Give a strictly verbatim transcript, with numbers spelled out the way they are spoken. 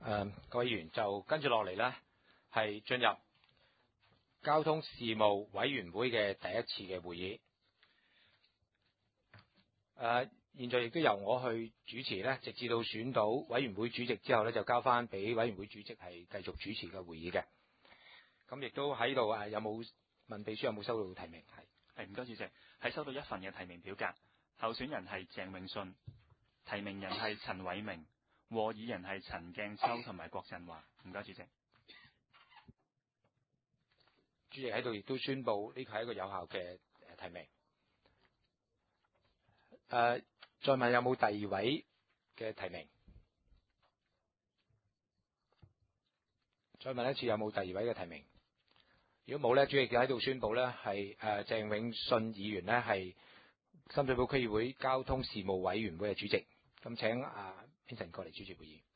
誒，各位議員就跟住落嚟呢，係進入交通事務委員會嘅第一次嘅會議。誒，現在亦都由我去主持呢，直至到選到委員會主席之後呢，就交翻俾委員會主席係繼續主持嘅會議嘅。咁亦都喺度誒，有冇問秘書有冇收到提名？係係唔該，主席係收到一份嘅提名表格，候選人係鄭永信，提名人係陳偉明，和議人係陳鏡秋同埋郭振華。唔該，主席。 主席喺度亦都宣布呢個係一個有效嘅提名。誒、呃，再問有冇第二位嘅提名？再問一次有冇第二位嘅提名？如果冇呢，主席就喺度宣布呢係誒鄭永信議員呢係深水埗區議會交通事務委員會嘅主席。咁請啊 Vincent 過嚟主持會議。